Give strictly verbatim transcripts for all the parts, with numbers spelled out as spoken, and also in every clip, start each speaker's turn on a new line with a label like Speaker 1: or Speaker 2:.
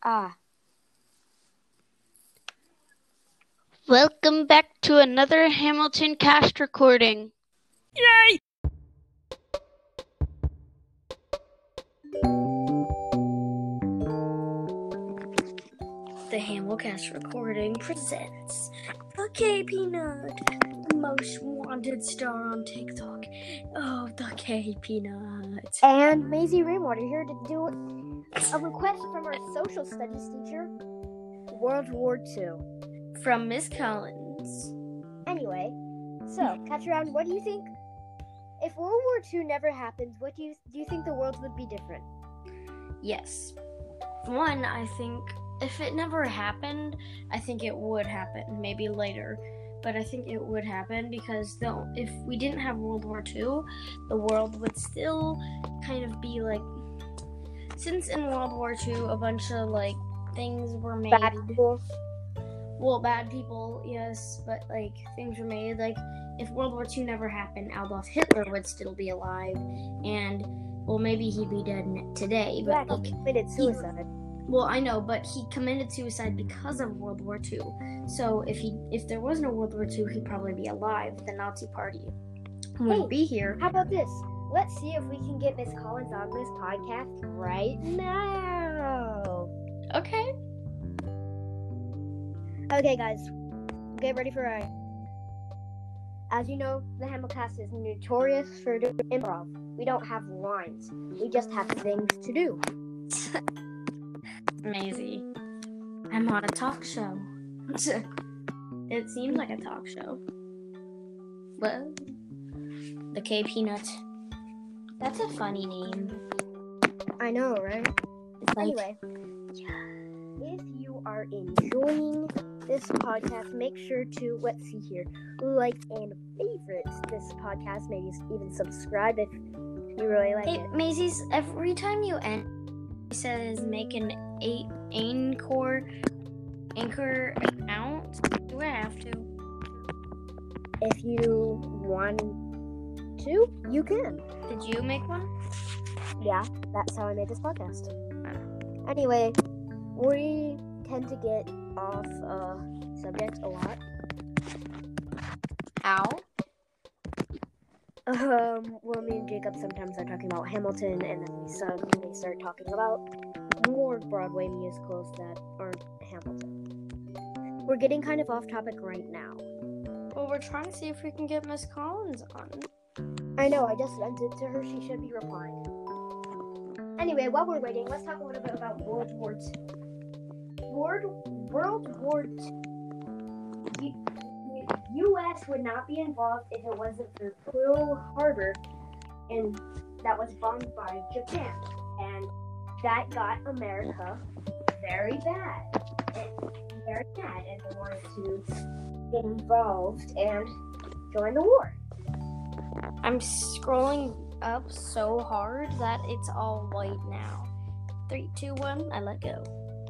Speaker 1: Ah.
Speaker 2: Welcome back to another Hamilton Cast recording.
Speaker 1: Yay! The Hamilcast recording presents the K Peanut, the most wanted star on TikTok. Oh, the K Peanut.
Speaker 3: And Maisie Rainwater here to do a request from our social studies teacher, World War Two.
Speaker 1: From Miss Collins.
Speaker 3: Anyway, so, catch around, what do you think? If World War Two never happens, what do you do you think the world would be different?
Speaker 1: Yes. One, I think if it never happened, I think it would happen, maybe later. But I think it would happen because though if we didn't have World War Two, the world would still kind of be like, since in World War Two a bunch of like things were made.
Speaker 3: Bad people.
Speaker 1: Well, bad people, yes, but like things were made. Like if World War Two never happened, Adolf Hitler would still be alive, and well, maybe he'd be dead today. But
Speaker 3: Yeah,
Speaker 1: like,
Speaker 3: he committed suicide.
Speaker 1: He, well, I know, but he committed suicide because of World War Two. So if he, if there was no World War Two, he'd probably be alive. The Nazi Party wouldn't
Speaker 3: Hey,
Speaker 1: be here.
Speaker 3: How about this? Let's see if we can get Miss Collins on this podcast right now.
Speaker 1: Okay.
Speaker 3: Okay, guys, get ready for a. As you know, the Hamilcast is notorious for doing improv. We don't have lines. We just have things to do.
Speaker 1: Maisie, I'm on a talk show. It seems like a talk show. Well, the K Peanut. That's a funny name.
Speaker 3: I know, right?
Speaker 1: It's like,
Speaker 3: Anyway, if you are enjoying this podcast, make sure to, let's see here, like and favorite this podcast. Maybe even subscribe if you really like
Speaker 1: hey,
Speaker 3: it.
Speaker 1: Maisie's, every time you end, it says make an eight Anchor Anchor account. Do I have to?
Speaker 3: If you want to, you can.
Speaker 1: Did you make one?
Speaker 3: Yeah, that's how I made this podcast. Anyway, we tend to get off uh, subject a lot.
Speaker 1: How?
Speaker 3: Um, well, me and Jacob sometimes are talking about Hamilton, and then we suddenly start talking about more Broadway musicals that aren't Hamilton. We're getting kind of off topic right now.
Speaker 1: Well, we're trying to see if we can get Miss Collins on.
Speaker 3: I know, I just sent it to her. She should be replying. Anyway, while we're waiting, let's talk a little bit about World War Two. World, World War Two. The U S would not be involved if it wasn't for Pearl Harbor, and that was bombed by Japan. And that got America very bad. And very bad, and they wanted to get involved and join the war.
Speaker 1: I'm scrolling up so hard that it's all white now. Three, two, one, I let go.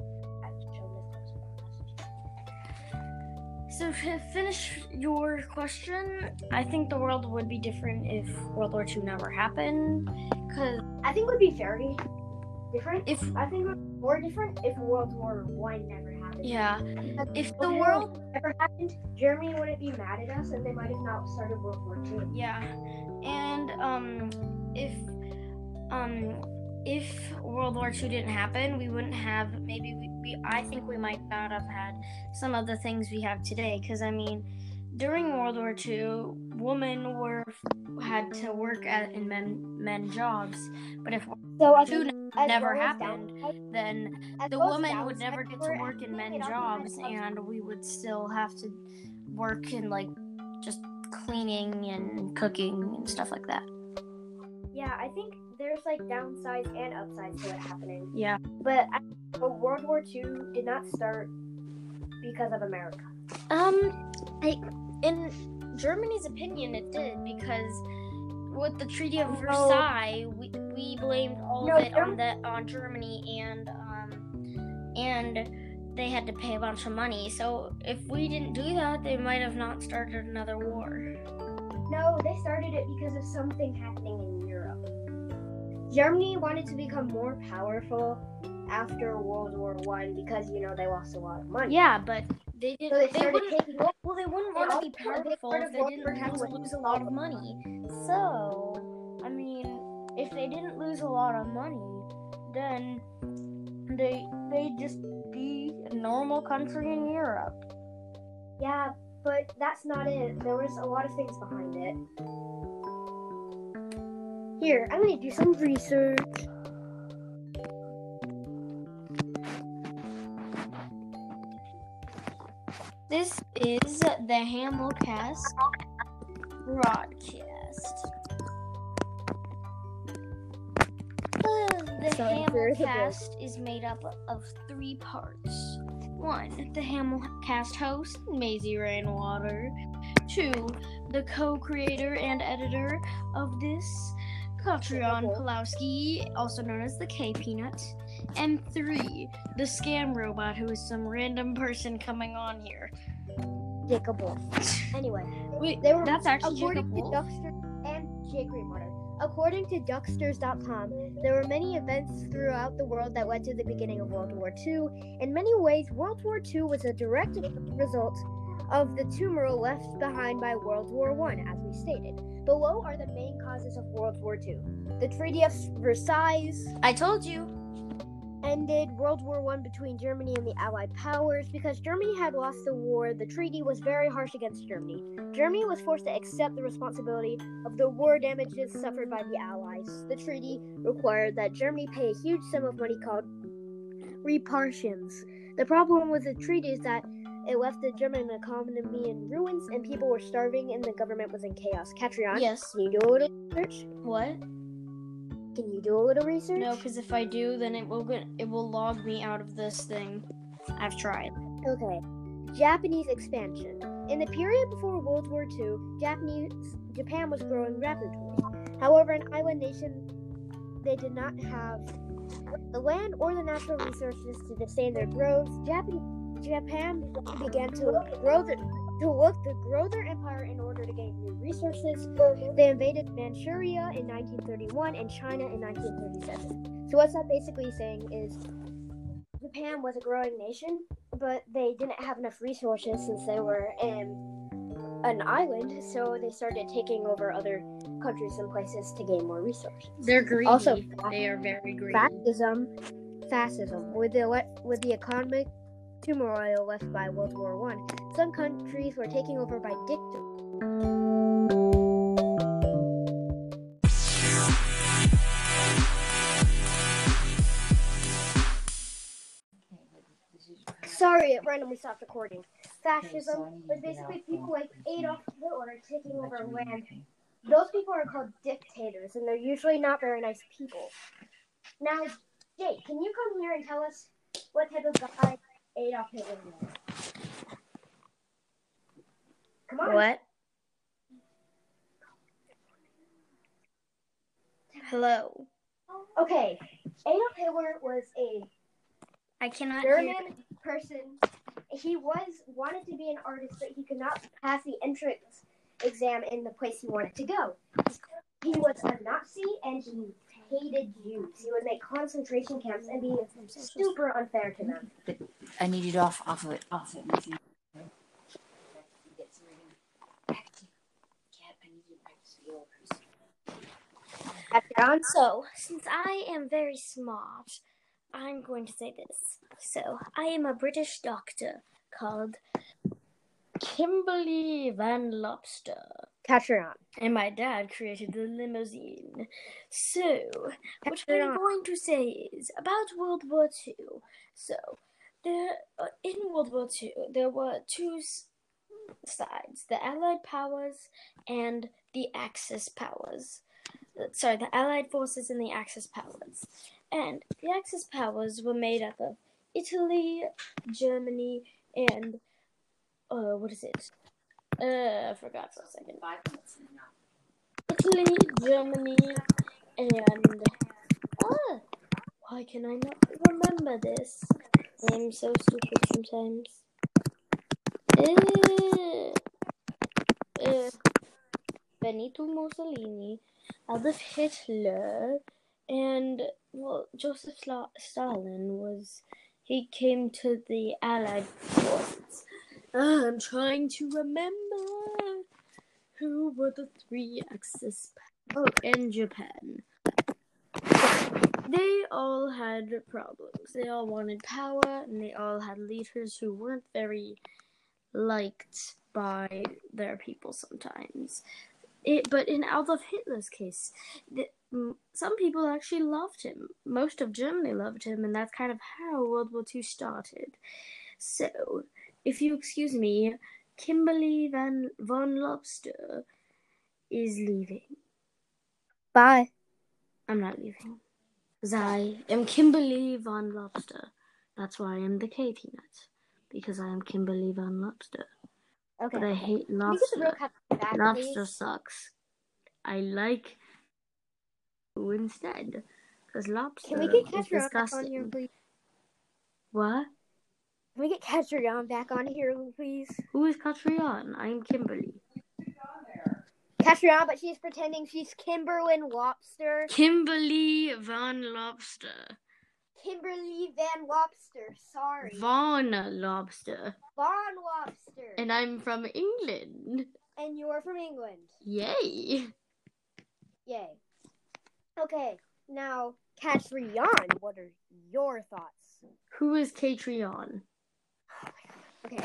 Speaker 1: So to finish your question, I think the world would be different if World War Two never happened. Cause
Speaker 3: I think it would be very different.
Speaker 1: if
Speaker 3: I think it would be more different if World War One never happened.
Speaker 1: yeah,
Speaker 3: Because
Speaker 1: if the
Speaker 3: World
Speaker 1: world
Speaker 3: War never happened, Germany wouldn't be mad at us, and they might have not started World War Two.
Speaker 1: yeah, and um, if um, if World War Two didn't happen, we wouldn't have maybe we, we I think we might not have had some of the things we have today. Because I mean, during World War Two, women were had to work at in men men jobs, but if World
Speaker 3: So
Speaker 1: War
Speaker 3: I
Speaker 1: Two
Speaker 3: think
Speaker 1: n-
Speaker 3: as
Speaker 1: never
Speaker 3: well as
Speaker 1: happened,
Speaker 3: downside-
Speaker 1: then
Speaker 3: as
Speaker 1: the
Speaker 3: well as
Speaker 1: woman would never
Speaker 3: downside
Speaker 1: get
Speaker 3: for
Speaker 1: to
Speaker 3: it,
Speaker 1: work in
Speaker 3: I think
Speaker 1: men
Speaker 3: it also
Speaker 1: jobs,
Speaker 3: has-
Speaker 1: and we would still have to work in like just cleaning and cooking and stuff like that.
Speaker 3: Yeah, I think there's like downsides and upsides to it happening.
Speaker 1: Yeah.
Speaker 3: But, I, but World War Two did not start because of America.
Speaker 1: Um, I, in Germany's opinion, it did because with the Treaty of
Speaker 3: No.
Speaker 1: Versailles, we, we blamed all
Speaker 3: No,
Speaker 1: of it on
Speaker 3: Germ-
Speaker 1: the on Germany, and um, and they had to pay a bunch of money. So if we didn't do that, they might have not started another war.
Speaker 3: No, they started it because of something happening in Europe. Germany wanted to become more powerful after World War One because you know they lost a lot of money.
Speaker 1: Yeah, but they didn't.
Speaker 3: So they
Speaker 1: they
Speaker 3: started
Speaker 1: wouldn't.
Speaker 3: taking over.
Speaker 1: Well, they wouldn't
Speaker 3: They
Speaker 1: want to
Speaker 3: also-
Speaker 1: be
Speaker 3: they
Speaker 1: powerful
Speaker 3: started
Speaker 1: if they
Speaker 3: World
Speaker 1: didn't
Speaker 3: War
Speaker 1: lose,
Speaker 3: Two with
Speaker 1: lose a lot of money. So, I mean, if they didn't lose a lot of money, then they they'd just be a normal country in Europe.
Speaker 3: Yeah, but that's not it. There was a lot of things behind it. Here, I'm gonna do some research.
Speaker 1: This is the Hamilcast broadcast. The
Speaker 3: So here's the
Speaker 1: Hamilcast is made up of three parts. One, the Hamilcast host, Maisie Rainwater. Two, the co-creator and editor of this, Katrion Pulowski, also known as the K-Peanut. And three, the scam robot, who is some random person coming on here.
Speaker 3: Jacob Wolf. Anyway,
Speaker 1: Wait,
Speaker 3: they were
Speaker 1: that's actually
Speaker 3: according
Speaker 1: Jacob
Speaker 3: to
Speaker 1: Wolf?
Speaker 3: Duckster and Jake Rainwater. According to Ducksters dot com, there were many events throughout the world that led to the beginning of World War Two. In many ways, World War Two was a direct result of the turmoil left behind by World War One, as we stated. Below are the main causes of World War Two. The Treaty of Versailles
Speaker 1: I told you.
Speaker 3: ended World War One between Germany and the Allied powers. Because Germany had lost the war, the treaty was very harsh against Germany. Germany was forced to accept the responsibility of the war damages suffered by the Allies. The treaty required that Germany pay a huge sum of money called reparations. The problem with the treaty is that it left the German economy in ruins and people were starving and the government was in chaos. Katrion,
Speaker 1: Yes.
Speaker 3: can you do a little research?
Speaker 1: What?
Speaker 3: Can you do a little research?
Speaker 1: No, because if I do, then it will get, it will log me out of this thing. I've tried.
Speaker 3: Okay. Japanese expansion. In the period before World War Two, Japanese Japan was growing rapidly. However, an island nation, they did not have the land or the natural resources to sustain their growth. Japan, Japan began to grow the, to look to grow their empire in order to gain new resources. They invaded Manchuria in nineteen thirty-one and China in nineteen thirty-seven. So what's that basically saying is Japan was a growing nation, but they didn't have enough resources since they were in an island, so they started taking over other countries and places to gain more resources.
Speaker 1: They're greedy.
Speaker 3: Also,
Speaker 1: they are very greedy.
Speaker 3: Fascism, fascism. With the le- with the economic turmoil left by World War One, some countries were taken over by dictators. Sorry, it randomly stopped recording. Fascism was basically people like Adolf Hitler taking over land. Those people are called dictators, and they're usually not very nice people. Now, Jake, can you come here and tell us what type of guy Adolf Hitler was? Come on.
Speaker 1: What? Hello.
Speaker 3: Okay, Adolf Hitler was a
Speaker 1: I cannot
Speaker 3: German
Speaker 1: hear.
Speaker 3: person. He was wanted to be an artist, but he could not pass the entrance exam in the place he wanted to go. He was a Nazi and he hated Jews. He would make concentration camps and be super unfair to them.
Speaker 4: I need it off, off of it, off it.
Speaker 1: So, since I am very smart, I'm going to say this. So, I am a British doctor called Kimberly Van Lobster.
Speaker 3: Katrion.
Speaker 1: And my dad created the limousine. So, what
Speaker 3: Catch it
Speaker 1: I'm
Speaker 3: on.
Speaker 1: going to say is about World War Two. So, there uh, in World War Two, there were two s- sides: the Allied powers and the Axis powers. Uh, Sorry, the Allied forces and the Axis powers. And the Axis powers were made up of Italy, Germany, and uh, what is it? Uh, I forgot for a second. Italy, Germany, and ah, why can I not remember this? I'm so stupid sometimes. Uh, uh, Benito Mussolini, Adolf Hitler, and well, Joseph Stalin was. He came to the Allied forces. Uh, I'm trying to remember who were the three Axis powers in Japan. They all had problems. They all wanted power, and they all had leaders who weren't very liked by their people sometimes. It, but in Adolf Hitler's case, the, some people actually loved him. Most of Germany loved him, and that's kind of how World War Two started. So, if you excuse me, Kimberly Van Von Lobster is leaving.
Speaker 3: Bye.
Speaker 1: I'm not leaving. Because I am Kimberly Von Lobster. That's why I am the K-Peanut. Because I am Kimberly Von Lobster.
Speaker 3: Okay.
Speaker 1: But I hate
Speaker 3: Can we get the real
Speaker 1: lobster.
Speaker 3: cat back,
Speaker 1: Lobster
Speaker 3: please?
Speaker 1: sucks. I like instead. Because lobster
Speaker 3: Can we get
Speaker 1: is
Speaker 3: Catrion back on
Speaker 1: disgusting.
Speaker 3: here, please?
Speaker 1: What?
Speaker 3: Can we get Catrion back on here, please?
Speaker 1: Who is Catrion? I am Kimberly.
Speaker 3: Catrion, but she's pretending she's Kimberlyn Lobster.
Speaker 1: Kimberly Von Lobster.
Speaker 3: Kimberly Van Lobster, sorry.
Speaker 1: Von Lobster.
Speaker 3: Von Lobster.
Speaker 1: And I'm from England.
Speaker 3: And you're from England.
Speaker 1: Yay.
Speaker 3: Yay. Okay, now, Catrion, what are your thoughts?
Speaker 1: Who is Catrion?
Speaker 3: Okay.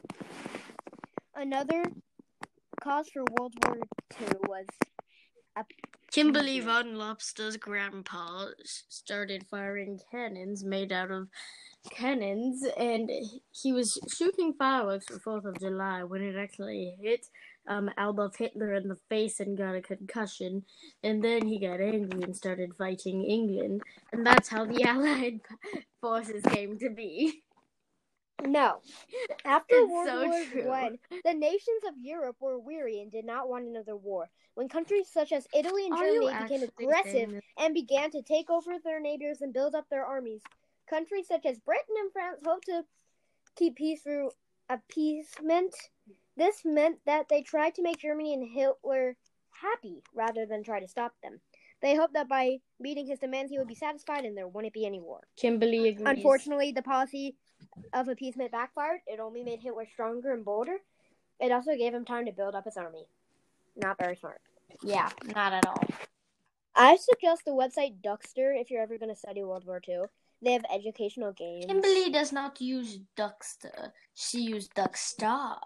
Speaker 3: Another cause for World War Two was a
Speaker 1: Kimberly Von Lobster's grandpa started firing cannons made out of cannons, and he was shooting fireworks for fourth of July when it actually hit um, Adolf Hitler in the face and got a concussion, and then he got angry and started fighting England, and that's how the Allied forces came to be.
Speaker 3: No. After
Speaker 1: It's
Speaker 3: World
Speaker 1: so
Speaker 3: War
Speaker 1: true.
Speaker 3: One, the nations of Europe were weary and did not want another war. When countries such as Italy and
Speaker 1: Are you
Speaker 3: Germany became
Speaker 1: actually
Speaker 3: aggressive
Speaker 1: saying this?
Speaker 3: and began to take over their neighbors and build up their armies, countries such as Britain and France hoped to keep peace through appeasement. This meant that they tried to make Germany and Hitler happy rather than try to stop them. They hoped that by meeting his demands he would be satisfied and there wouldn't be any war.
Speaker 1: Kimberly agrees.
Speaker 3: Unfortunately, the policy of appeasement backfired. It only made Hitler stronger and bolder. It also gave him time to build up his army. Not very smart.
Speaker 1: Yeah, not at all.
Speaker 3: I suggest the website Duckster if you're ever going to study World War Two. They have educational games.
Speaker 1: Kimberly does not use Duckster. She used Duckstar.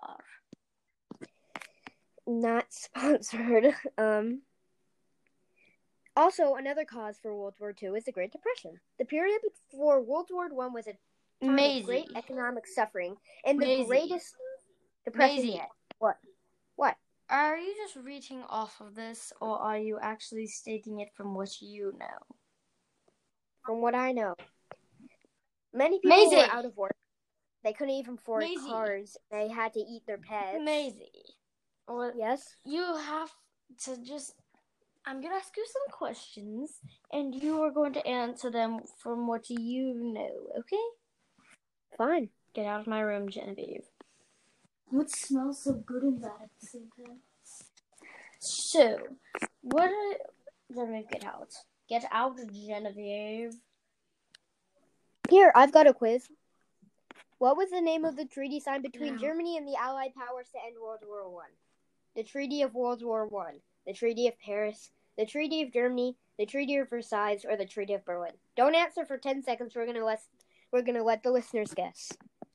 Speaker 3: Not sponsored. Um. Also, another cause for World War Two is the Great Depression. The period before World War One was a time
Speaker 1: Maisie.
Speaker 3: of great economic suffering and the
Speaker 1: Maisie.
Speaker 3: greatest depression
Speaker 1: Maisie.
Speaker 3: yet. What? What?
Speaker 1: Are you just reaching off of this, or are you actually stating it from what you know?
Speaker 3: From what I know. Many people
Speaker 1: Maisie.
Speaker 3: were out of work. They couldn't even afford
Speaker 1: Maisie.
Speaker 3: cars. They had to eat their pets.
Speaker 1: Maisie. Well,
Speaker 3: Yes?
Speaker 1: you have to just... I'm going to ask you some questions, and you are going to answer them from what you know, okay?
Speaker 3: Fine.
Speaker 1: Get out of my room, Genevieve. What smells so good and bad at the same time? So, what are... Genevieve, get out. Get out, Genevieve.
Speaker 3: Here, I've got a quiz. What was the name of the treaty signed between
Speaker 1: No.
Speaker 3: Germany and the Allied powers to end World War One? The Treaty of World War One, the Treaty of Paris, the Treaty of Germany, the Treaty of Versailles, or the Treaty of Berlin? Don't answer for ten seconds. We're gonna let we're gonna let the listeners guess.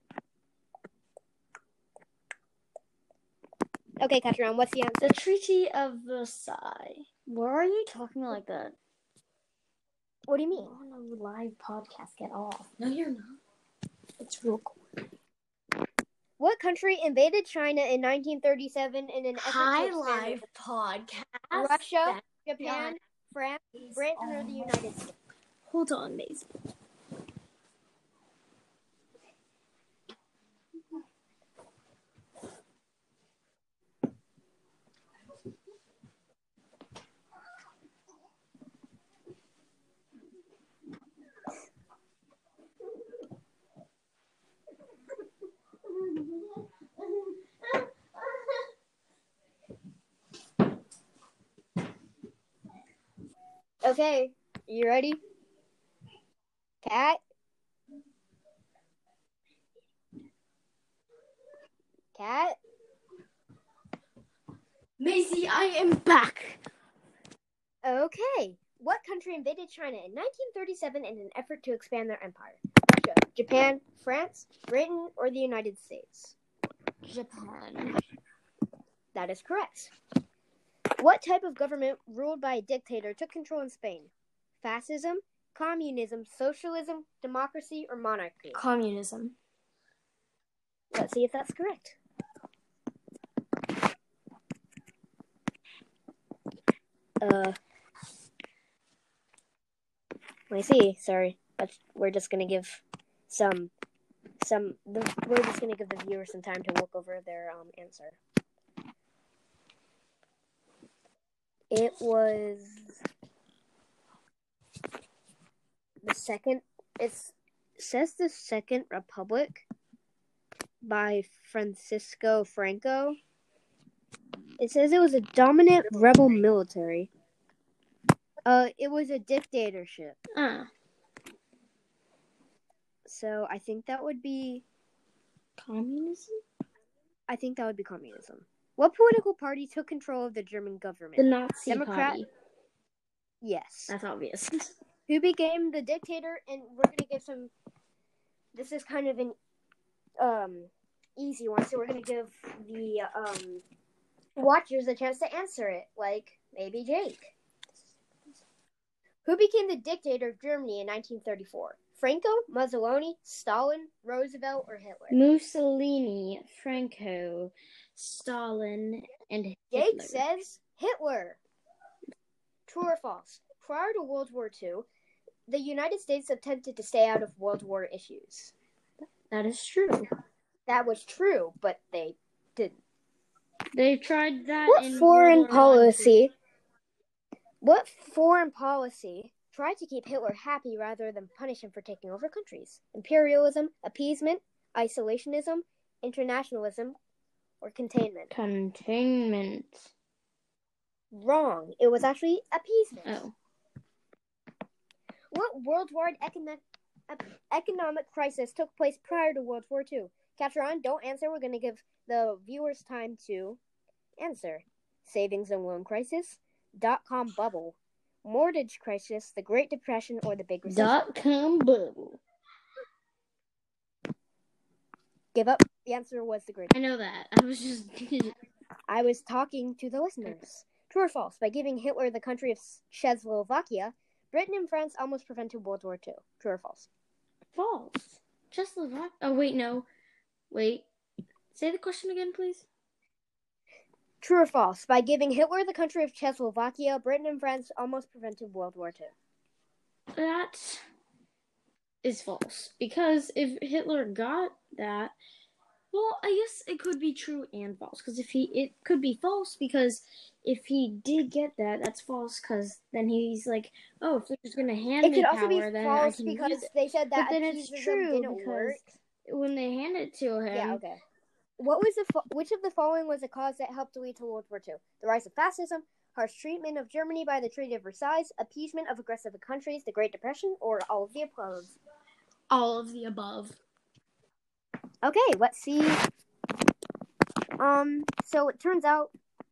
Speaker 3: Okay, Catrion, what's the answer?
Speaker 1: The Treaty of Versailles. Why are you talking like that?
Speaker 3: What do you mean?
Speaker 1: We're on a live podcast. Get off. No, you're not. It's real cool.
Speaker 3: What country invaded China in nineteen thirty-seven in an effort
Speaker 1: Hi,
Speaker 3: to expand
Speaker 1: live
Speaker 3: it?
Speaker 1: podcast.
Speaker 3: Russia,
Speaker 1: That
Speaker 3: Japan, France, Britain, or the United States?
Speaker 1: Hold on, Maisie.
Speaker 3: Okay, You ready? Cat? Cat?
Speaker 1: Maisie, I am back.
Speaker 3: Okay. What country invaded China in nineteen thirty-seven in an effort to expand their empire? Russia, Japan, France, Britain, or the United States?
Speaker 1: Japan.
Speaker 3: That is correct. What type of government ruled by a dictator took control in Spain? Fascism, communism, socialism, democracy, or monarchy?
Speaker 1: Communism.
Speaker 3: Let's see if that's correct. Uh, let me see. Sorry, but we're just gonna give some, some. The, we're just gonna give the viewers some time to look over their um answer. It was the second. It's, it says the Second Republic by Francisco Franco. It says it was a dominant rebel military. Uh, it was a dictatorship.
Speaker 1: Ah.
Speaker 3: So I think that would be.
Speaker 1: Communism?
Speaker 3: I think that would be communism. What political party took control of the German government?
Speaker 1: The Nazi
Speaker 3: Democrat?
Speaker 1: Party.
Speaker 3: Yes.
Speaker 1: That's obvious.
Speaker 3: Who became the dictator? And we're gonna give some. This is kind of an um easy one, so we're gonna give the um watchers a chance to answer it, like maybe Jake. Who became the dictator of Germany in nineteen thirty-four? Franco, Mussolini, Stalin, Roosevelt, or Hitler?
Speaker 1: Mussolini, Franco, Stalin, and Hitler.
Speaker 3: Jake says Hitler. True or false? Prior to World War Two, the United States attempted to stay out of World War issues.
Speaker 1: That is true.
Speaker 3: That was true, but they didn't.
Speaker 1: They tried that
Speaker 3: What
Speaker 1: in
Speaker 3: foreign
Speaker 1: World War One.
Speaker 3: policy? What foreign policy tried to keep Hitler happy rather than punish him for taking over countries? Imperialism, appeasement, isolationism, internationalism, or containment?
Speaker 1: Containment.
Speaker 3: Wrong. It was actually appeasement.
Speaker 1: Oh.
Speaker 3: What worldwide economic economic crisis took place prior to World War Two? Catch on, don't answer. We're going to give the viewers time to answer. Savings and loan crisis, dot-com bubble, mortgage crisis, the Great Depression, or the Big Recession?
Speaker 1: Dot-com bubble.
Speaker 3: Give up. The answer was the Great
Speaker 1: I know that. I was just...
Speaker 3: I was talking to the listeners. True or false? By giving Hitler the country of Czechoslovakia, Britain and France almost prevented World War Two. True or false?
Speaker 1: False. Czechoslovakia. Oh, wait, no. Wait. Say the question again, please.
Speaker 3: True or false? By giving Hitler the country of Czechoslovakia, Britain and France almost prevented World War Two.
Speaker 1: That is false. Because if Hitler got that, well, I guess it could be true and false. Because if he, it could be false because if he did get that, that's false. Because then he's like, oh, if they're just gonna hand
Speaker 3: It
Speaker 1: me
Speaker 3: could also
Speaker 1: power,
Speaker 3: be
Speaker 1: then
Speaker 3: false
Speaker 1: I can
Speaker 3: because
Speaker 1: use it.
Speaker 3: they said that
Speaker 1: But then it's
Speaker 3: appeasement
Speaker 1: true
Speaker 3: didn't
Speaker 1: because
Speaker 3: work.
Speaker 1: when they hand it to him,
Speaker 3: Yeah, okay. What was the fo- which of the following was a cause that helped lead to World War Two? The rise of fascism, harsh treatment of Germany by the Treaty of Versailles, appeasement of aggressive countries, the Great Depression, or all of the above?
Speaker 1: all of the above.
Speaker 3: Okay, let's see. Um, so it turns out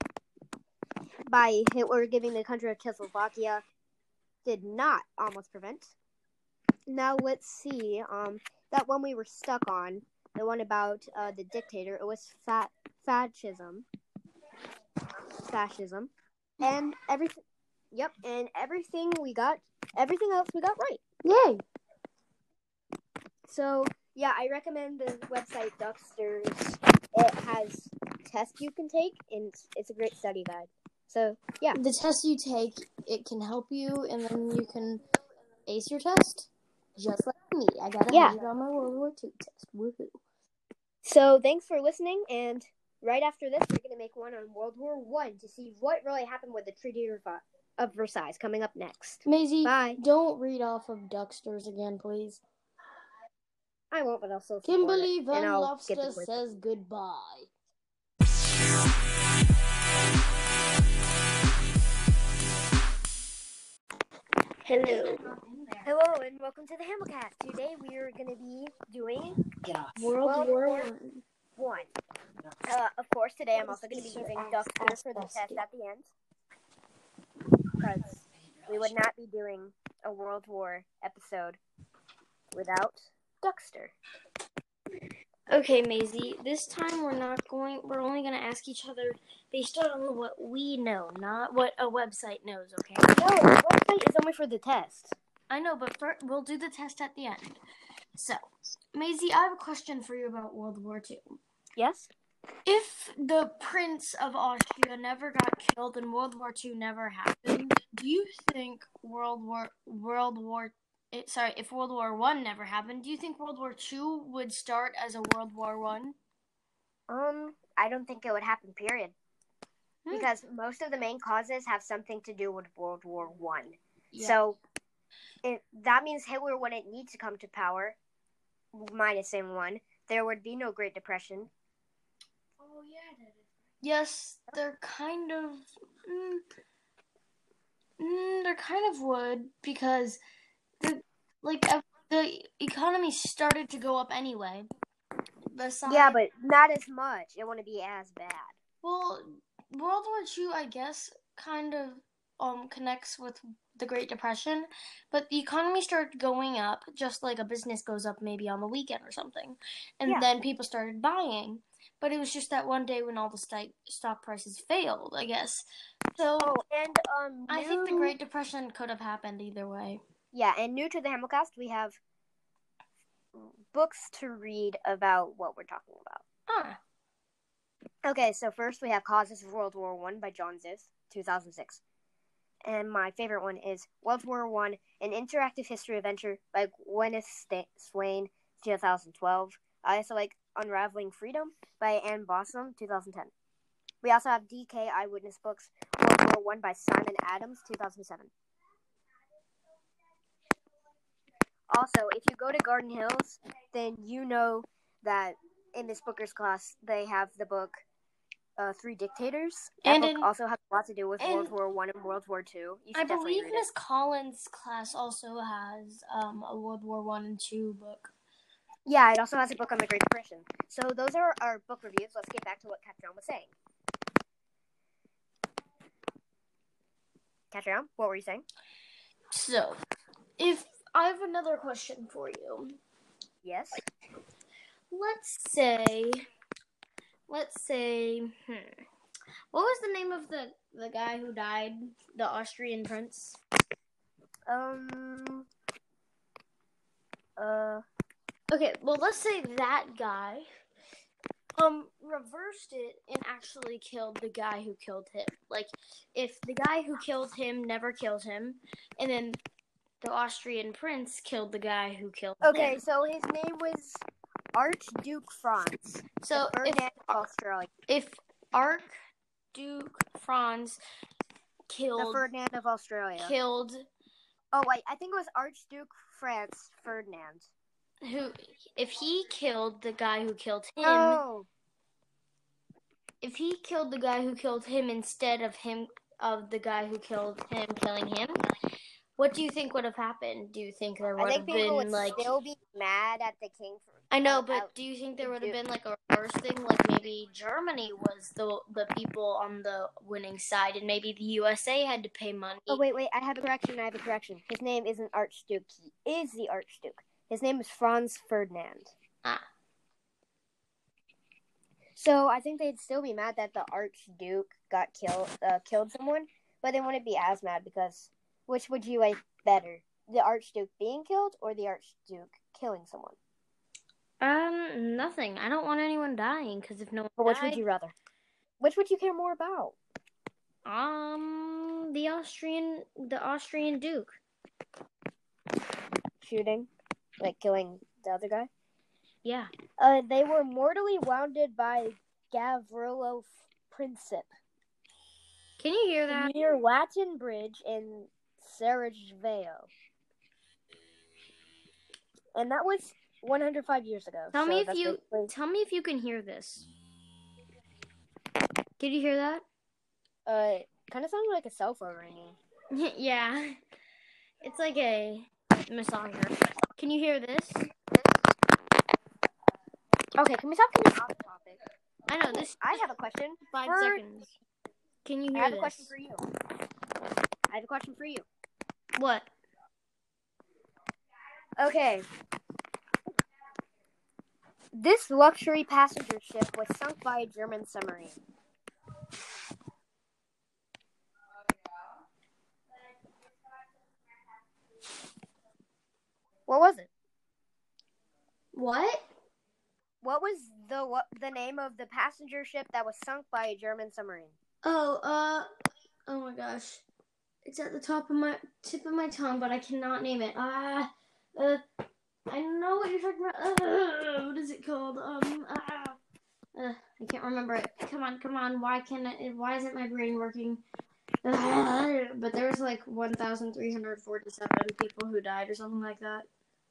Speaker 3: by Hitler giving the country of Czechoslovakia did not almost prevent. Now let's see. Um, that one we were stuck on, the one about uh, the dictator, it was fat fascism. Fascism. And everything, yep, and everything we got, everything else we got right.
Speaker 1: Yay!
Speaker 3: So, yeah, I recommend the website Ducksters. It has tests you can take, and it's, it's a great study guide. So, yeah.
Speaker 1: The test you take, it can help you, and then you can ace your test. Just like me. I got a
Speaker 3: Yeah.
Speaker 1: hundred on my World War Two test. Woohoo.
Speaker 3: So, thanks for listening, and right after this, we're going to make one on World War One to see what really happened with the Treaty of Versailles coming up next.
Speaker 1: Maisie,
Speaker 3: Bye.
Speaker 1: don't read off of Ducksters again, please.
Speaker 3: I won't, but I'll still support
Speaker 1: Kimberly
Speaker 3: it,
Speaker 1: Van
Speaker 3: and I'll
Speaker 1: Lofster
Speaker 3: get the quiz.
Speaker 1: says goodbye. Hello.
Speaker 3: Hello and welcome to the Hamilcast. Today we are going to be doing
Speaker 4: Get off.
Speaker 1: World
Speaker 3: World
Speaker 1: War
Speaker 3: War
Speaker 1: One.
Speaker 3: One. Uh, of course, today I'm also going to be using Duckster for the test at the end. Because we would not be doing a World War episode without Duckster.
Speaker 1: Okay, Maisie. This time we're not going. We're only going to ask each other based on what we know, not what a website knows. Okay.
Speaker 3: No, the website is only for the test.
Speaker 1: I know, but first, we'll do the test at the end. So, Maisie, I have a question for you about World War Two.
Speaker 3: Yes?
Speaker 1: If the Prince of Austria never got killed and World War Two never happened, do you think World War World War it, sorry, if World War One never happened, do you think World War Two would start as a World War One?
Speaker 3: Um, I don't think it would happen, period.
Speaker 1: Hmm.
Speaker 3: Because most of the main causes have something to do with World War One.
Speaker 1: Yeah.
Speaker 3: So, it, that means Hitler wouldn't need to come to power, minus in one. There would be no Great Depression.
Speaker 1: Oh yeah. Yes, they're kind of. Mm, mm, they're kind of would because the like uh, the economy started to go up anyway. Besides,
Speaker 3: Yeah, but not as much. It wouldn't be as bad.
Speaker 1: well, World War Two, I guess, kind of um connects with the Great Depression, but the economy started going up just like a business goes up maybe on the weekend or something, and
Speaker 3: Yeah.
Speaker 1: then people started buying. But it was just that one day when all the st- stock prices failed, I guess. So
Speaker 3: Oh, and um,
Speaker 1: I
Speaker 3: new...
Speaker 1: think the Great Depression could have happened either way.
Speaker 3: Yeah, and new to the Hamilcast, we have books to read about what we're talking about.
Speaker 1: Ah.
Speaker 3: Okay, so first we have Causes of World War One by John Ziff, two thousand six. And my favorite one is World War One, an interactive history adventure by Gwyneth St- Swain, two thousand twelve. I also like Unraveling Freedom by Anne Bossum, two thousand ten. We also have D K Eyewitness Books, World War One by Simon Adams, two thousand seven. Also, if you go to Garden Hills, then you know that in Miss Booker's class, they have the book uh, Three Dictators. That
Speaker 1: And
Speaker 3: book
Speaker 1: in-
Speaker 3: also has a lot to do with
Speaker 1: and-
Speaker 3: World War One and World War Two. You
Speaker 1: I
Speaker 3: should definitely
Speaker 1: believe
Speaker 3: read it.
Speaker 1: Miss Collins' class also has um, a World War One and Two book.
Speaker 3: Yeah, it also has a book on the Great Depression. So those are our book reviews. Let's get back to what Catrion was saying. Catrion, what were you saying?
Speaker 1: So, if I have another question for you.
Speaker 3: Yes?
Speaker 1: Let's say, let's say, hmm, what was the name of the, the guy who died, the Austrian prince?
Speaker 3: Um... Uh...
Speaker 1: Okay, well, let's say that guy um reversed it and actually killed the guy who killed him. Like, if the guy who killed him never killed him, and then the Austrian prince killed the guy who killed
Speaker 3: Okay,
Speaker 1: him.
Speaker 3: so his name was Archduke Franz.
Speaker 1: So
Speaker 3: the
Speaker 1: if,
Speaker 3: Ferdinand of Australia.
Speaker 1: if Archduke Franz
Speaker 3: The
Speaker 1: killed
Speaker 3: Ferdinand of Australia.
Speaker 1: killed
Speaker 3: Oh, wait, I think it was Archduke Franz Ferdinand.
Speaker 1: who if he killed the guy who killed him,
Speaker 3: Oh.
Speaker 1: if he killed the guy who killed him instead of him of the guy who killed him killing him, what do you think would have happened? Do you think there
Speaker 3: I
Speaker 1: would
Speaker 3: think
Speaker 1: have
Speaker 3: people
Speaker 1: been
Speaker 3: would
Speaker 1: like
Speaker 3: still be mad at the king. For,
Speaker 1: I know,
Speaker 3: uh,
Speaker 1: but
Speaker 3: out-
Speaker 1: do you think there would have
Speaker 3: do-
Speaker 1: been like a reverse thing? Like maybe Germany was the the people on the winning side, and maybe the U S A had to pay money.
Speaker 3: Oh, wait, wait, I have a correction, I have a correction. His name isn't Archduke, he is the Archduke. His name is Franz Ferdinand.
Speaker 1: Ah.
Speaker 3: So I think they'd still be mad that the Archduke got killed, uh, killed someone, but they wouldn't be as mad because which would you like better? The Archduke being killed or the Archduke killing someone?
Speaker 1: Um, nothing. I don't want anyone dying because if no one
Speaker 3: Or which
Speaker 1: died,
Speaker 3: would you rather? Which would you care more about?
Speaker 1: um, the Austrian, the Austrian Duke.
Speaker 3: Shooting? Like killing the other guy?
Speaker 1: Yeah.
Speaker 3: Uh, they were mortally wounded by Gavrilo Princip
Speaker 1: Can you hear that?
Speaker 3: near Latin Bridge in Sarajevo. And that was one hundred five years ago.
Speaker 1: Tell
Speaker 3: so
Speaker 1: me if
Speaker 3: that's
Speaker 1: you
Speaker 3: basically-
Speaker 1: tell me if you can hear this. Did you hear that?
Speaker 3: Uh, kind of sounded like a cell phone ringing.
Speaker 1: Yeah. It's like a massager. Can you hear this?
Speaker 3: Okay, can we stop getting off topic?
Speaker 1: I know this.
Speaker 3: I have a question.
Speaker 1: Five
Speaker 3: for-
Speaker 1: seconds. Can you hear
Speaker 3: I have
Speaker 1: this?
Speaker 3: a question for you. I have a question for you.
Speaker 1: What?
Speaker 3: Okay. This luxury passenger ship was sunk by a German submarine. What was it?
Speaker 1: What?
Speaker 3: What was the what, the name of the passenger ship that was sunk by a German submarine?
Speaker 1: Oh, uh, oh my gosh. It's at the top of my, tip of my tongue, but I cannot name it. Ah, uh, uh, I know what you're talking about. Uh, what is it called? Um, ah, uh, I can't remember it. Come on, come on. Why can I, why isn't my brain working? Uh, but there was like one thousand three hundred forty-seven people who died or something like that.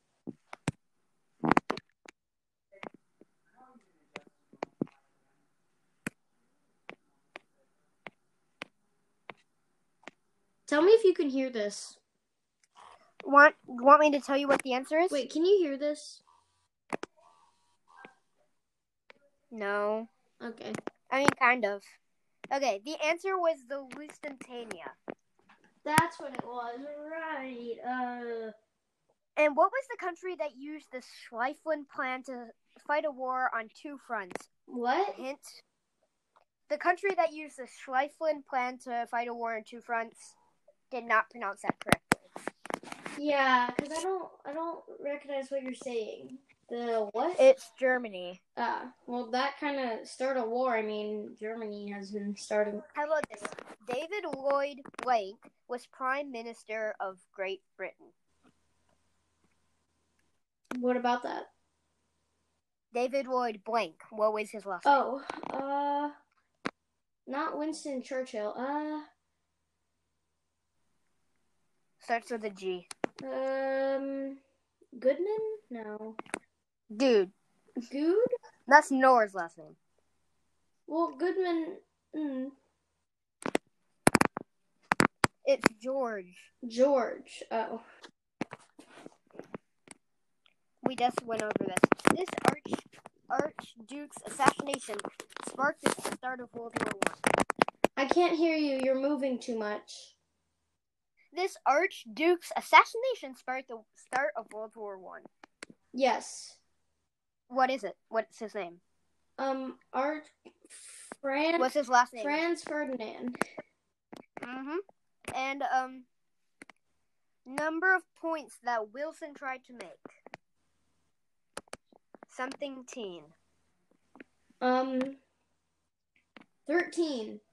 Speaker 1: Tell me if you can hear this.
Speaker 3: Want want me to tell you what the answer is?
Speaker 1: Wait, can you hear this?
Speaker 3: No.
Speaker 1: Okay.
Speaker 3: I mean, kind of. Okay, the answer was the Lusitania.
Speaker 1: That's what it was, right? Uh.
Speaker 3: And what was the country that used the Schlieffen Plan to fight a war on two fronts?
Speaker 1: What?
Speaker 3: Hint. The country that used the Schlieffen Plan to fight a war on two fronts did not pronounce that correctly.
Speaker 1: Yeah, because I don't, I don't recognize what you're saying. The what?
Speaker 3: It's Germany.
Speaker 1: Ah, well, that kind of started a war. I mean, Germany has been starting.
Speaker 3: How about this? David Lloyd Blank was Prime Minister of Great Britain.
Speaker 1: What about that?
Speaker 3: David Lloyd Blank. What was his last name?
Speaker 1: Oh, uh, not Winston Churchill. Uh,
Speaker 3: Starts with a G.
Speaker 1: um, Goodman? No.
Speaker 3: Dude.
Speaker 1: Good?
Speaker 3: That's Noah's last name.
Speaker 1: Well, Goodman. Mm,
Speaker 3: It's George.
Speaker 1: George. Oh.
Speaker 3: We just went over this. This arch Archduke's assassination sparked the start of World War One.
Speaker 1: I can't hear you. You're moving too much.
Speaker 3: This Archduke's assassination sparked the start of World War One.
Speaker 1: Yes.
Speaker 3: What is it? What's his name?
Speaker 1: Um, Art. Fran.
Speaker 3: What's his last name?
Speaker 1: Franz Ferdinand.
Speaker 3: Mm-hmm. And, um, number of points that Wilson tried to make. Something teen.
Speaker 1: Um, thirteen.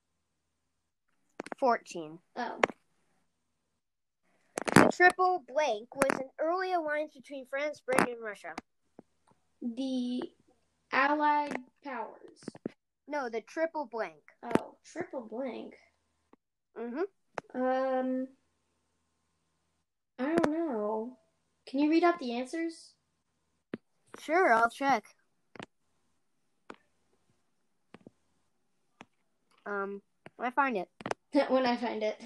Speaker 3: fourteen.
Speaker 1: Oh.
Speaker 3: The triple blank was an early alliance between France, Britain, and Russia.
Speaker 1: The Allied powers.
Speaker 3: No, the triple blank.
Speaker 1: Oh, triple blank.
Speaker 3: Mm-hmm.
Speaker 1: Um, I don't know. Can you read out the answers?
Speaker 3: Sure, I'll check. Um, when I find it.
Speaker 1: When I find it.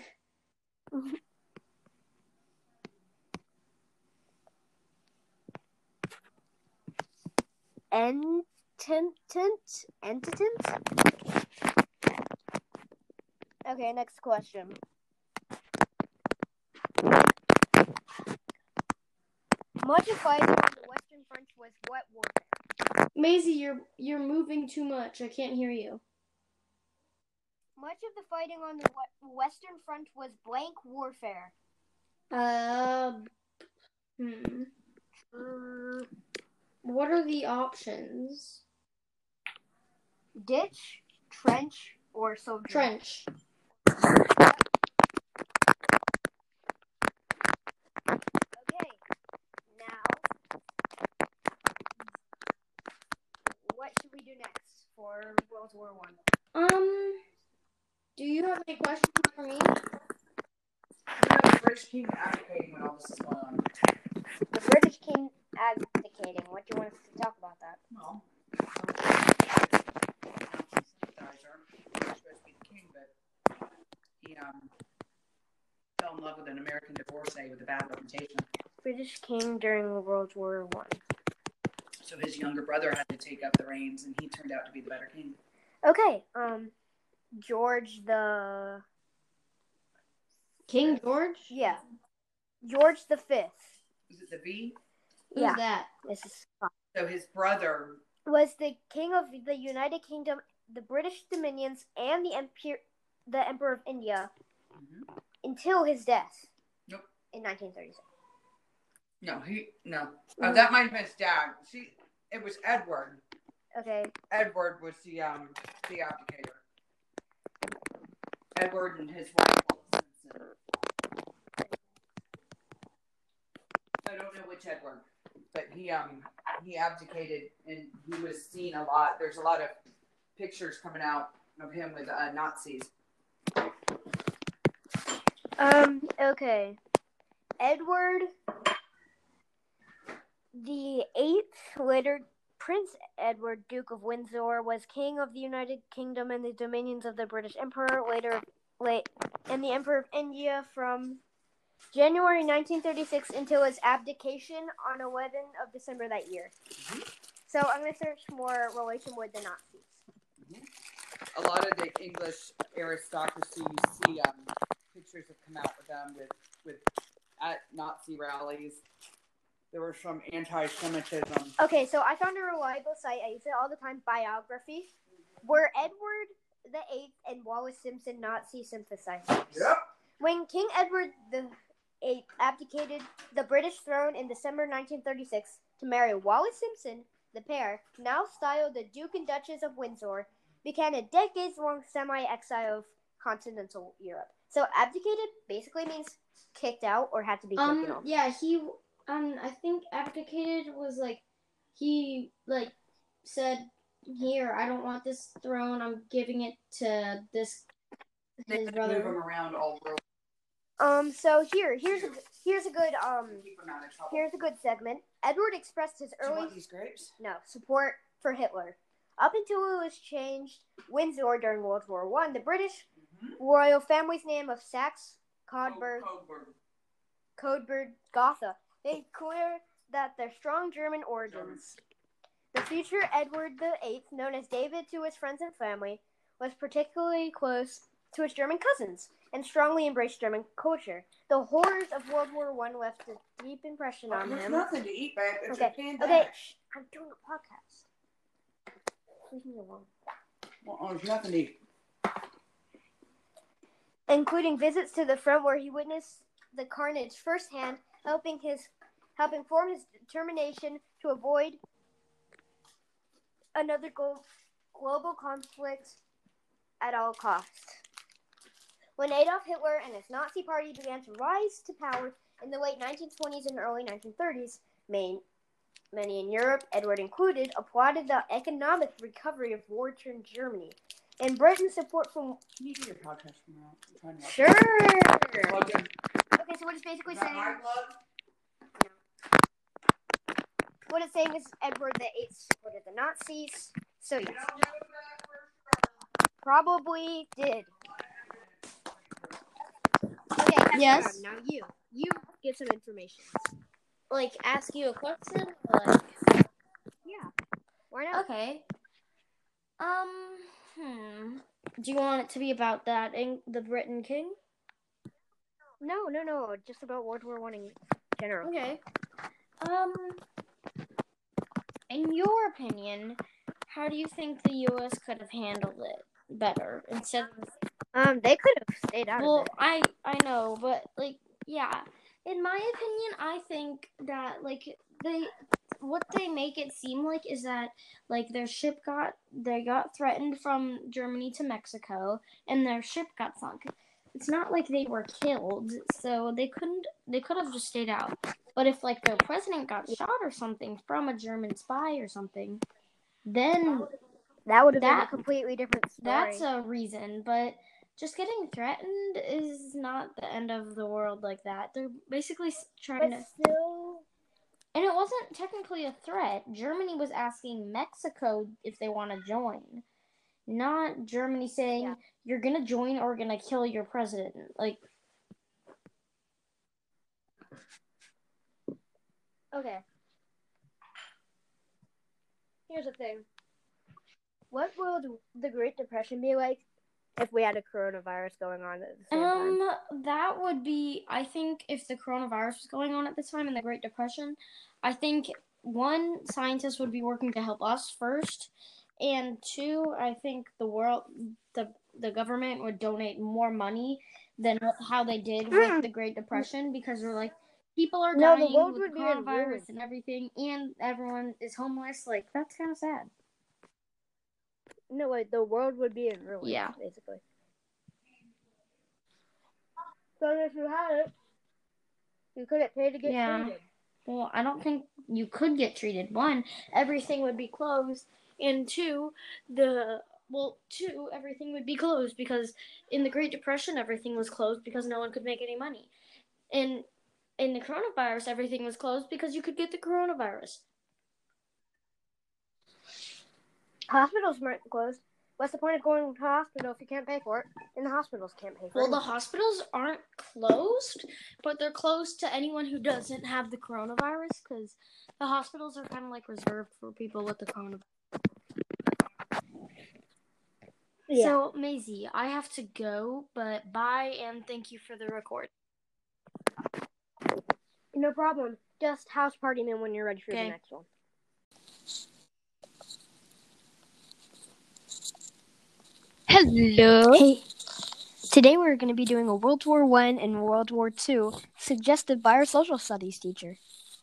Speaker 3: Ententant? Ententant? Okay, next question. Much of fighting on the Western Front was what warfare?
Speaker 1: Maisie, you're you're moving too much. I can't hear you.
Speaker 3: Much of the fighting on the Western Front was blank warfare.
Speaker 1: Uh, hmm.
Speaker 3: Uh,
Speaker 1: What are the options?
Speaker 3: ditch, trench, or soldier?
Speaker 1: Trench.
Speaker 3: Okay, now, what should we do next for World War One?
Speaker 1: Um, do you have any questions for me?
Speaker 5: You know, the British King advocating when all this is going on.
Speaker 3: The British King abdicating. What do you want us to talk about that?
Speaker 5: Well, sympathizer. He was supposed to be the king, but he um fell in love with an American divorcee say with a bad reputation.
Speaker 3: British king during World War One.
Speaker 5: So his younger brother had to take up the reins, and he turned out to be the better king.
Speaker 3: Okay, um, George the
Speaker 1: King George?
Speaker 3: yeah, George the Fifth.
Speaker 5: Is it the V?
Speaker 1: Who's
Speaker 3: Yeah.
Speaker 1: that?
Speaker 3: This is
Speaker 5: So his brother
Speaker 3: was the king of the United Kingdom, the British Dominions, and the Emperor, the Emperor of India,
Speaker 5: mm-hmm.
Speaker 3: until his death.
Speaker 5: Nope.
Speaker 3: In nineteen thirty-six.
Speaker 5: No, he no.
Speaker 3: Mm-hmm.
Speaker 5: Oh, that might have been his dad. See, it was Edward.
Speaker 3: Okay.
Speaker 5: Edward was the um the abdicator. Edward and his wife. I don't know which Edward, but he um he abdicated and he was seen a lot. There's a lot of pictures coming out of him with uh, Nazis.
Speaker 3: Um. Okay. Edward the Eighth, later Prince Edward, Duke of Windsor, was king of the United Kingdom and the dominions of the British Emperor. Later, late, and the Emperor of India from January nineteen thirty-six until his abdication on eleventh of December that year. Mm-hmm. So I'm going to search more relation with the Nazis.
Speaker 5: Mm-hmm. A lot of the English aristocracy, you see um, pictures have come out with them with, with at Nazi rallies. There was some anti-Semitism.
Speaker 3: Okay, so I found a reliable site. I use it all the time. Biography. Were Edward the Eighth and Wallace Simpson Nazi sympathizers?
Speaker 5: Yep.
Speaker 3: When King Edward the Eighth abdicated the British throne in December nineteen thirty-six to marry Wallace Simpson, the pair, now styled the Duke and Duchess of Windsor, began a decades-long semi-exile of continental Europe. So abdicated basically means kicked out or had to be
Speaker 1: Um,
Speaker 3: taken off.
Speaker 1: yeah, he, um, I think abdicated was like, he, like, said, here, I don't want this throne, I'm giving it to this,
Speaker 5: They
Speaker 1: his
Speaker 5: move
Speaker 1: brother.
Speaker 5: him around all over.
Speaker 3: Um, so here, here's a, here's a good, um,
Speaker 5: Keep him out of trouble.
Speaker 3: here's a good segment. Edward expressed his
Speaker 5: Do you
Speaker 3: early,
Speaker 5: want these grapes?
Speaker 3: no, support for Hitler. Up until it was changed Windsor during World War One, the British
Speaker 5: Mm-hmm.
Speaker 3: royal family's name of Saxe, Codberg,
Speaker 5: Coburg.
Speaker 3: Coburg, Gotha, made clear that their strong German origins. The future Edward the Eighth, known as David to his friends and family, was particularly close to his German cousins and strongly embraced German culture. The horrors of World War One left a deep impression
Speaker 5: Oh,
Speaker 3: on
Speaker 5: there's
Speaker 3: him.
Speaker 5: nothing to eat, babe. It's
Speaker 3: Okay,
Speaker 5: a pandemic.
Speaker 3: okay, shh, I'm doing a podcast. Leave me alone.
Speaker 5: Well, there's nothing to eat.
Speaker 3: Including visits to the front where he witnessed the carnage firsthand, helping his helping form his determination to avoid another go- global conflict at all costs. When Adolf Hitler and his Nazi party began to rise to power in the late nineteen twenties and early nineteen thirties, many, many in Europe, Edward included, applauded the economic recovery of war-torn Germany. In Britain, support from...
Speaker 5: Can you do your podcast from now? I'm trying to
Speaker 3: Sure!
Speaker 5: plug in.
Speaker 3: Okay, so what it's basically
Speaker 5: Is that
Speaker 3: saying...
Speaker 5: my plug?
Speaker 3: What it's saying is Edward the Eighth supported the Nazis. So, yes.
Speaker 5: You don't know that
Speaker 3: Probably did. Okay, Caspian,
Speaker 1: Yes.
Speaker 3: now you. You give some information.
Speaker 1: Like, ask you a question? Or like,
Speaker 3: Yeah. Why not?
Speaker 1: okay. Um, hmm. Do you want it to be about that, in the Britain king?
Speaker 3: No, no, no. Just about World War One in general.
Speaker 1: Okay. Um, in your opinion, how do you think the U S could have handled it better instead of?
Speaker 3: Um, they could have stayed out
Speaker 1: Well,
Speaker 3: of it.
Speaker 1: I I know, but like, yeah. In my opinion, I think that like they what they make it seem like is that like their ship got they got threatened from Germany to Mexico and their ship got sunk. It's not like they were killed, so they couldn't they could have just stayed out. But if like their president got shot or something from a German spy or something, then
Speaker 3: That would have been
Speaker 1: that-
Speaker 3: a completely different story.
Speaker 1: that's a reason. But just getting threatened is not the end of the world like that. They're basically s- trying
Speaker 3: but
Speaker 1: to...
Speaker 3: still...
Speaker 1: And it wasn't technically a threat. Germany was asking Mexico if they want to join. Not Germany saying,
Speaker 3: Yeah.
Speaker 1: you're going to join or we're going to kill your president. Like,
Speaker 3: Okay. Here's the thing. What will the Great Depression be like if we had a coronavirus going on at the same time?
Speaker 1: Um, that would be, I think, if the coronavirus was going on at the time in the Great Depression, I think one, scientist would be working to help us first, and two, I think the world, the the government would donate more money than how they did with the Great Depression, because they're like, people are
Speaker 3: No, the
Speaker 1: dying
Speaker 3: world
Speaker 1: with
Speaker 3: would
Speaker 1: the
Speaker 3: be in ruins.
Speaker 1: coronavirus and everything, and everyone is homeless. Like, that's kind of sad.
Speaker 3: No, wait, the world would be in ruins,
Speaker 1: Yeah.
Speaker 3: basically. So if you had it, you couldn't pay to get
Speaker 1: Yeah.
Speaker 3: treated.
Speaker 1: Well, I don't think you could get treated. One, everything would be closed, and two, the well, two, everything would be closed because in the Great Depression, everything was closed because no one could make any money. And in the coronavirus, everything was closed because you could get the coronavirus.
Speaker 3: Hospitals weren't closed. What's the point of going to the hospital if you can't pay for it? And the hospitals can't pay for
Speaker 1: Well,
Speaker 3: it.
Speaker 1: the hospitals aren't closed, but they're closed to anyone who doesn't have the coronavirus, because the hospitals are kind of like reserved for people with the coronavirus.
Speaker 3: Yeah.
Speaker 1: So, Maisie, I have to go, but bye and thank you for the record.
Speaker 3: No problem. Just house party me when you're ready for
Speaker 1: Okay.
Speaker 3: the next one.
Speaker 2: Hello.
Speaker 3: Hey, today we're going to be doing a World War One and World War Two suggested by our social studies teacher.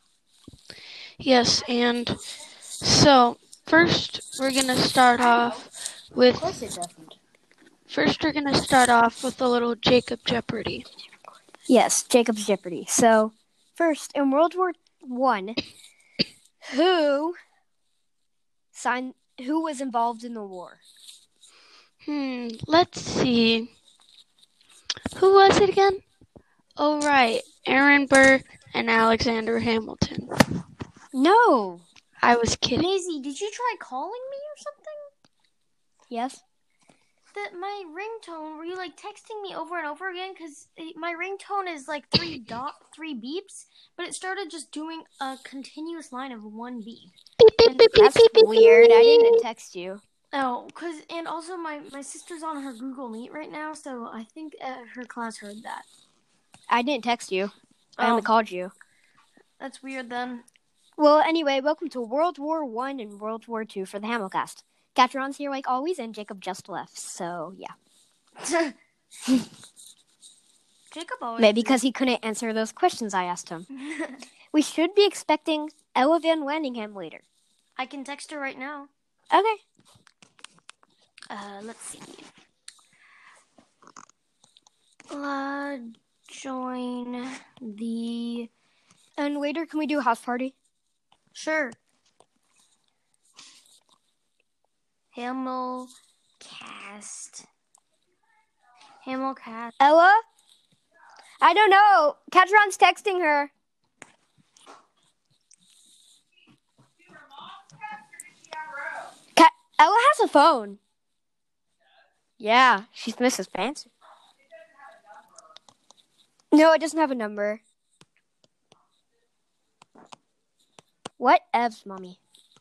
Speaker 2: Yes, and so first we're gonna start off with.
Speaker 3: Of course it doesn't.
Speaker 2: First, we're gonna start off with a little Jacob Jeopardy.
Speaker 3: Yes, Jacob's Jeopardy. So, first, in World War One, who signed? Who was involved in the war?
Speaker 2: Hmm. Let's see. Who was it again? Oh, right, Aaron Burr and Alexander Hamilton.
Speaker 3: No.
Speaker 2: I was kidding.
Speaker 1: Maisie, did you try calling me or something?
Speaker 3: Yes.
Speaker 1: That my ringtone, were you like texting me over and over again? Because my ringtone is like three dot three beeps, but it started just doing a continuous line of one beep.
Speaker 2: Beep, beep, beep, beep,
Speaker 3: That's
Speaker 2: beep, beep,
Speaker 3: weird.
Speaker 2: beep.
Speaker 3: I didn't text you.
Speaker 1: Oh, cause and also my my sister's on her Google Meet right now, so I think uh, her class heard that.
Speaker 3: I didn't text you. I
Speaker 1: Oh.
Speaker 3: only called you.
Speaker 1: That's weird then.
Speaker 3: Well, anyway, welcome to World War One and World War Two for the Hamilcast. Catron's here like always, and Jacob just left. So yeah,
Speaker 1: Jacob always.
Speaker 3: maybe because he couldn't answer those questions I asked him. We should be expecting Ella Van Landingham later.
Speaker 1: I can text her right now.
Speaker 3: Okay.
Speaker 1: Uh, let's see. Uh, join the.
Speaker 3: And later, can we do a house party?
Speaker 1: Sure. Hamilcast. Hamilcast.
Speaker 3: Ella? I don't know. Catron's texting her. Cat- Ella has a phone. Yeah, she's Missus Fancy. No, it doesn't have a number. What evs, mommy?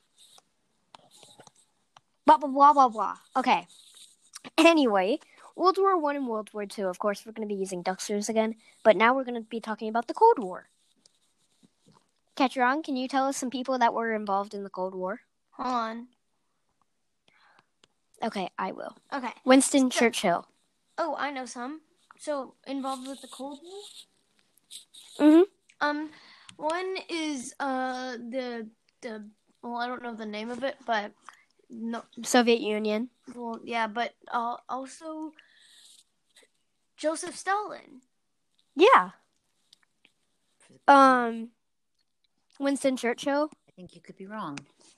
Speaker 3: Blah, blah, blah, blah, blah. Okay. Anyway, World War One and World War Two. Of course, we're going to be using Ducksters again, but now we're going to be talking about the Cold War. Catron, can you tell us some people that were involved in the Cold War?
Speaker 1: Hold on.
Speaker 3: Okay, I will.
Speaker 1: Okay.
Speaker 3: Winston
Speaker 1: So-
Speaker 3: Churchill.
Speaker 1: Oh, I know some. So, involved with the Cold War?
Speaker 3: Mm-hmm.
Speaker 1: Um, one is, uh, the, the, well, I don't know the name of it, but, no,
Speaker 3: Soviet Union.
Speaker 1: well, yeah, but, uh, also, Joseph Stalin.
Speaker 3: Yeah. Um, Winston Churchill.
Speaker 4: I think you could be wrong.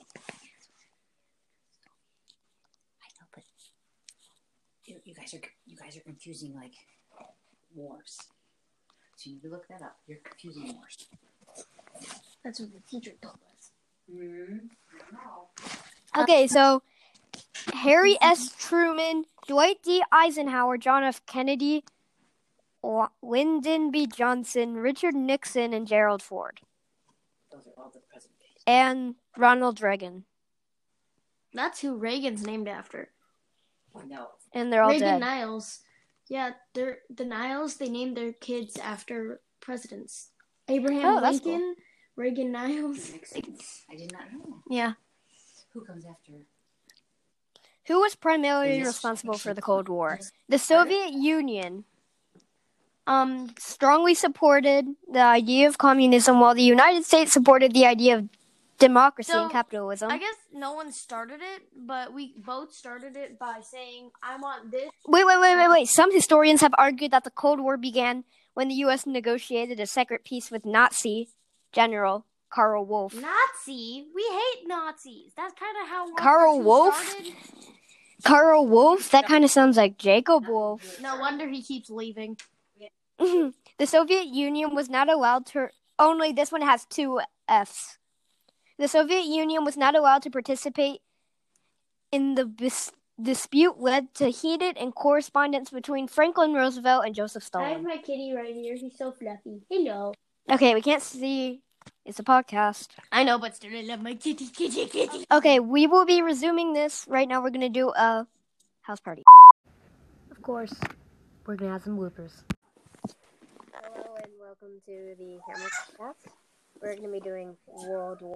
Speaker 4: I know, but you, you guys are you guys are confusing like wars. So you need to look that up. You're confusing wars.
Speaker 1: That's what the teacher told us.
Speaker 5: Mm-hmm.
Speaker 3: Okay, so Harry S. Truman, Dwight D. Eisenhower, John F. Kennedy, Lyndon B. Johnson, Richard Nixon, and Gerald Ford.
Speaker 4: Those are all the present days.
Speaker 3: And Ronald Reagan.
Speaker 1: That's who Reagan's named after.
Speaker 4: No.
Speaker 3: And they're all
Speaker 1: Reagan
Speaker 3: dead.
Speaker 1: Niles. Yeah, they're the Niles. They named their kids after presidents. Abraham
Speaker 3: Oh, that's
Speaker 1: Lincoln, Reagan Niles.
Speaker 4: Makes sense. I did not know that.
Speaker 1: Yeah.
Speaker 4: Who comes after?
Speaker 3: Who was primarily
Speaker 4: Yes.
Speaker 3: responsible for the Cold War? The Soviet Union um, strongly supported the idea of communism, while the United States supported the idea of democracy
Speaker 1: So,
Speaker 3: and capitalism.
Speaker 1: I guess no one started it, but we both started it by saying, I want this.
Speaker 3: Wait, wait, wait, wait, wait. Some historians have argued that the Cold War began when the U S negotiated a secret peace with Nazi General Karl Wolff.
Speaker 1: Nazi? We hate Nazis. That's kind of how World
Speaker 3: Karl
Speaker 1: War Two
Speaker 3: Wolff?
Speaker 1: started.
Speaker 3: Karl Wolff? That kind of sounds like Jacob Wolff.
Speaker 1: No wonder he keeps leaving.
Speaker 3: The Soviet Union was not allowed to... Only this one has two Fs. The Soviet Union was not allowed to participate in the bis- dispute led to heated and correspondence between Franklin Roosevelt and Joseph
Speaker 1: I have
Speaker 3: Stalin.
Speaker 1: my kitty right here. He's so fluffy. Hello.
Speaker 3: Okay, we can't see. It's a podcast.
Speaker 1: I know, but still I love my kitty, kitty, kitty.
Speaker 3: Okay, we will be resuming this. Right now we're going to do a house party. Of course, we're going to have some bloopers. Hello and welcome to the Hamilcast. We're going to be doing World War.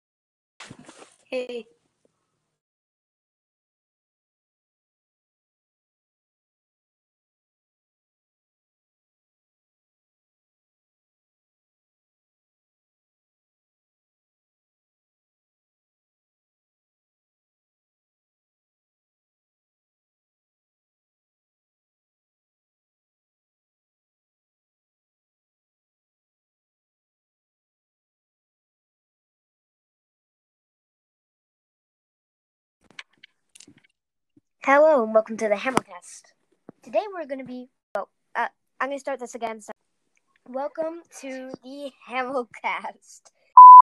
Speaker 1: Hey.
Speaker 3: Hello and welcome to the Hamilcast. Today we're going to be, well, uh, I'm going to start this again. So. Welcome to the Hamilcast.